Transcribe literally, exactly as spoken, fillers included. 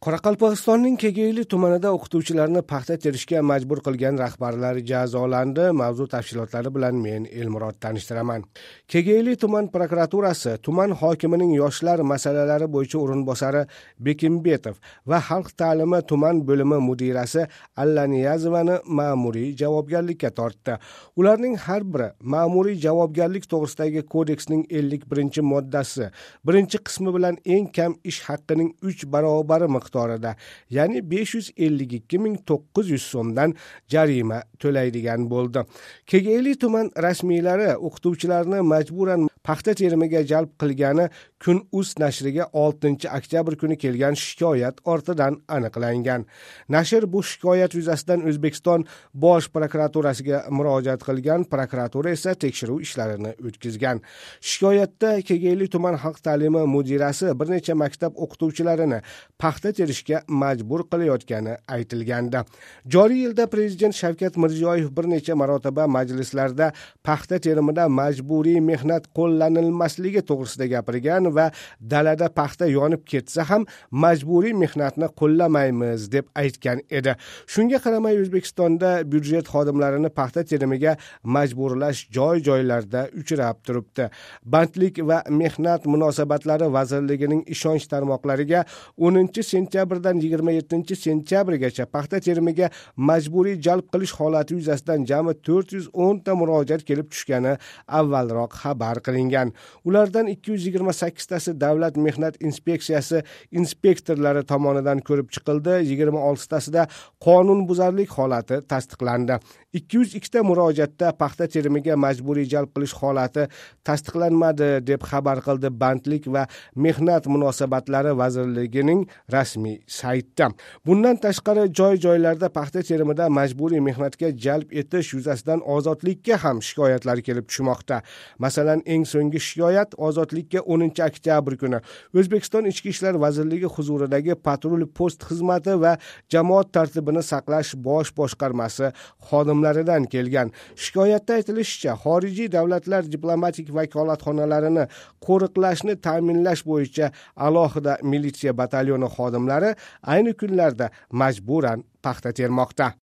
Qoraqalpog'istonning Kegeyli tumanida o'qituvchilarni paxta terishga majbur qilgan rahbarlar jazolandi. Mavzu tafsilotlari bilan men Elmurod tanishtiraman. Kegeyli tuman prokuraturasi tuman hokimining yoshlar masalalari bo'yicha o'rinbosari Bekimbetov va xalq ta'limi tuman bo'limi mudirasi Allaniyazovani ma'muriy javobgarlikka tortdi. Ularning har biri ma'muriy javobgarlik to'g'risidagi kodeksning ellik birinchi moddasi birinchi qismi bilan eng kam ish haqqining uch barobari miqdorida, ya'ni besh yuz ellik ikki ming to'qqiz yuz so'mdan jarima to'laydigan bo'ldi. Kegeyli tuman rasmiylari o'qituvchilarni majburan paxta terimiga jalb qilgani Kun.uz nashriga oltinchi oktyabr kuni kelgan shikoyat ortidan aniqlangan. Nashr bu shikoyat yuzasidan O'zbekiston Bosh prokuraturasiga murojaat qilgan, prokuratura esa tekshiruv ishlarini o'tkazgan. Shikoyatda Kegeyli tuman xalq ta'limi mudirasi bir necha maktab o'qituvchilarini paxta terishga majbur qilayotgani aytilgandi. Joriy yilda Prezident Shavkat Mirziyoyev bir necha marotaba majlislarda paxta terimida majburiy mehnat qo'llanilmasligi to'g'risida gapirgan va dalada paxta yonib ketsa ham majburiy mehnatni qo'llamaymiz deb aytgan edi. Shunga qaramay O'zbekistonda byudjet xodimlarini paxta terimiga majburlash joy-joylarda uchrab turibdi. Bandlik va mehnat munosabatlari vazirligining ishonch tarmoqlariga o'ninchi sentyabrdan yigirma yettinchi sentyabrgacha paxta terimiga majburiy jalb qilish holati yuzasidan jami to'rt yuz o'n ta murojaat kelib tushgani avvalroq xabar qilingan. Ulardan ikki yuz yigirma sakkiz tasi Davlat mehnat inspeksiyasi inspektorlari tomonidan ko'rib chiqildi, yigirma olti tasida qonunbuzarlik holati tasdiqlandi. ikki yuz ikki ta murojaatda paxta terimiga majburiy jalb qilish holati tasdiqlanmadi deb xabar qildi Bandlik va mehnat munosabatlari vazirligining rasmiy saytida. Bundan tashqari joy-joylarda paxta terimida majburiy mehnatga jalb etish yuzasidan Ozodlikka ham shikoyatlar kelib tushmoqda. Masalan, eng so'nggi shikoyat Ozodlikka o'ninchi oktyabr kuni O'zbekiston Ichki ishlar vazirligi huzuridagi patrul post xizmati va jamoat tartibini saqlash bosh boshqarmasi xodimlaridan kelgan. Shikoyatda aytilishicha, xorijiy davlatlar diplomatik vakolatxonalarini qo'riqlashni ta'minlash bo'yicha alohida militsiya batalyoni xodimlari ayni kunlarda majburan paxta termoqda.